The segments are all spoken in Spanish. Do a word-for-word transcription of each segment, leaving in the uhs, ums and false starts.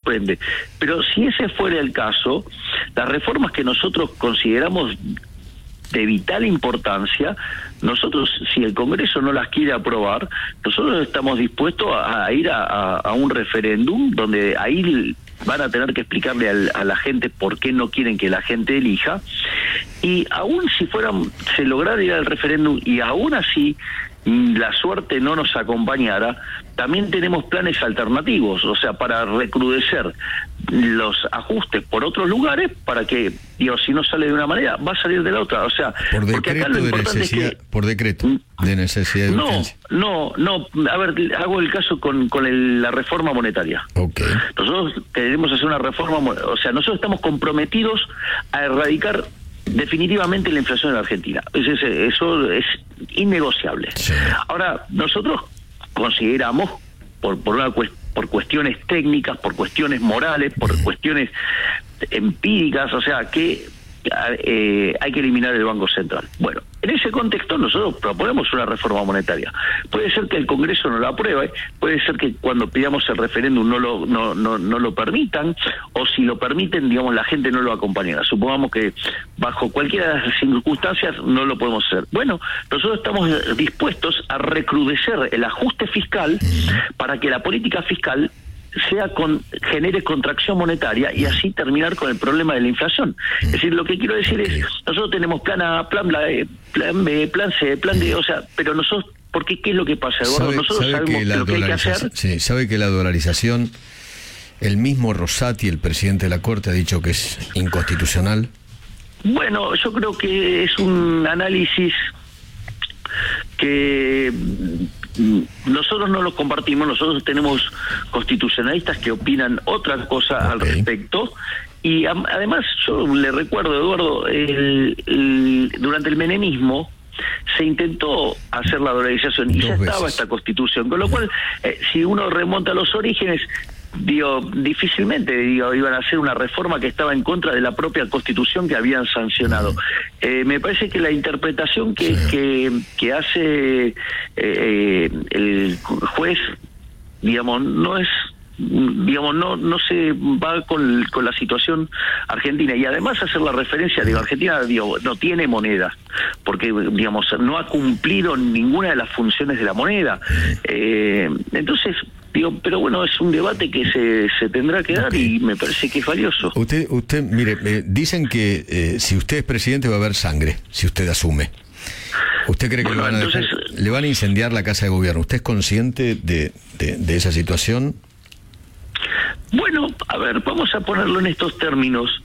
sorprende. Pero si ese fuera el caso, las reformas que nosotros consideramos de vital importancia, nosotros, si el Congreso no las quiere aprobar, nosotros estamos dispuestos a, a ir a, a, a un referéndum donde ahí van a tener que explicarle al, a la gente por qué no quieren que la gente elija, y aún si fueran, se lograra ir al referéndum y aún así la suerte no nos acompañara, también tenemos planes alternativos, o sea, para recrudecer los ajustes por otros lugares, para que, digo, si no sale de una manera, va a salir de la otra, o sea, por decreto de necesidad, es que, por decreto de necesidad de no, urgencia. No, no, a ver, hago el caso con, con el, la reforma monetaria. Okay. Nosotros queremos hacer una reforma, o sea, nosotros estamos comprometidos a erradicar definitivamente la inflación en la Argentina. Eso es, eso es innegociable. Sí. Ahora, nosotros consideramos, por por, una, por cuestiones técnicas, por cuestiones morales, por mm. cuestiones empíricas, o sea, que eh, hay que eliminar el Banco Central. Bueno, en ese contexto nosotros proponemos una reforma monetaria. Puede ser que el Congreso no la apruebe, puede ser que cuando pidamos el referéndum no lo no no no lo permitan, o si lo permiten, digamos, la gente no lo acompañará. Supongamos que bajo cualquiera de las circunstancias no lo podemos hacer. Bueno, nosotros estamos dispuestos a recrudecer el ajuste fiscal para que la política fiscal sea con genere contracción monetaria y así terminar con el problema de la inflación. Es decir, lo que quiero decir es, nosotros tenemos plan A, plan B, plan B, plan C, plan D, o sea, pero nosotros, porque ¿qué es lo que pasa, Eduardo? ¿Sabe, nosotros sabe sabemos que la lo que hay que hacer. Sí, sabe que la dolarización, el mismo Rosati, el presidente de la Corte, ha dicho que es inconstitucional. Bueno, yo creo que es un análisis que nosotros no lo compartimos. Nosotros tenemos constitucionalistas que opinan otra cosa okay. al respecto, y a, además yo le recuerdo, Eduardo, el, el, durante el menemismo se intentó hacer la dolarización y Dos ya estaba veces. esta constitución, con lo cual eh, si uno remonta a los orígenes, digo, difícilmente digo, iban a hacer una reforma que estaba en contra de la propia Constitución que habían sancionado. Eh, me parece que la interpretación que sí. que, que hace eh, el juez, digamos, no es digamos no no se va con, con la situación argentina, y además hacer la referencia, digo, Argentina digo, no tiene moneda, porque digamos no ha cumplido ninguna de las funciones de la moneda, eh, entonces digo, pero bueno, es un debate que se, se tendrá que dar okay. y me parece que es valioso. Usted, usted mire, eh, dicen que eh, si usted es presidente va a haber sangre, si usted asume. ¿Usted cree que bueno, le, van a dejar, entonces, le van a incendiar la Casa de Gobierno? ¿Usted es consciente de, de, de esa situación? Bueno, a ver, vamos a ponerlo en estos términos.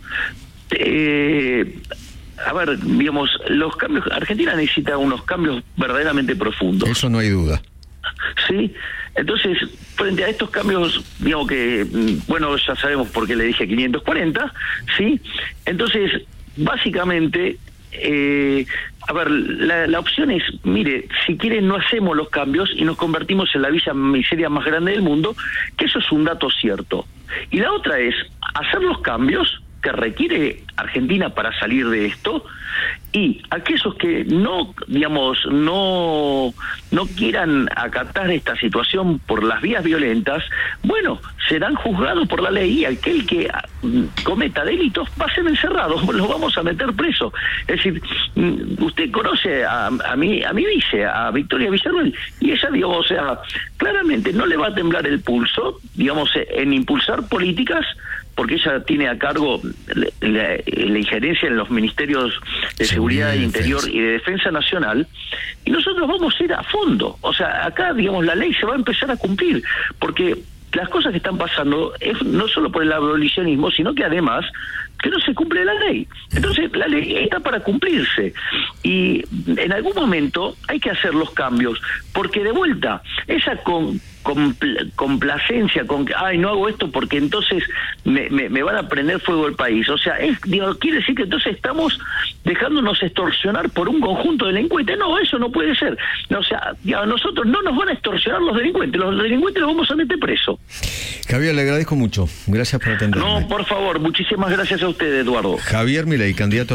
Eh, a ver, digamos, los cambios, Argentina necesita unos cambios verdaderamente profundos. Eso no hay duda. Sí, entonces, frente a estos cambios, digamos que, bueno, ya sabemos por qué le dije quinientos cuarenta, ¿sí? Entonces, básicamente, eh, a ver, la, la opción es, mire, si quieren no hacemos los cambios y nos convertimos en la villa miseria más grande del mundo, que eso es un dato cierto. Y la otra es hacer los cambios que requiere Argentina para salir de esto, y aquellos que no, digamos, no no quieran acatar esta situación por las vías violentas, bueno, serán juzgados por la ley, y aquel que cometa delitos va a ser encerrado, lo vamos a meter preso. Es decir, usted conoce a, a mi a mi vice, a Victoria Villarruel, y ella, digamos, o sea, claramente no le va a temblar el pulso, digamos, en impulsar políticas, porque ella tiene a cargo la, la, la injerencia en los ministerios de Seguridad e Interior y de Defensa Nacional, y nosotros vamos a ir a fondo. O sea, acá, digamos, la ley se va a empezar a cumplir, porque las cosas que están pasando es no solo por el abolicionismo, sino que además que no se cumple la ley. Entonces, la ley está para cumplirse, y en algún momento hay que hacer los cambios, porque de vuelta, esa con Compl- complacencia con que, ay, no hago esto porque entonces me, me, me van a prender fuego el país. O sea, es, digo, quiere decir que entonces estamos dejándonos extorsionar por un conjunto de delincuentes. No, eso no puede ser. O sea, a nosotros no nos van a extorsionar los delincuentes. Los delincuentes los vamos a meter preso. Javier, le agradezco mucho. Gracias por atenderme. No, por favor, muchísimas gracias a usted, Eduardo. Javier Milei, candidato a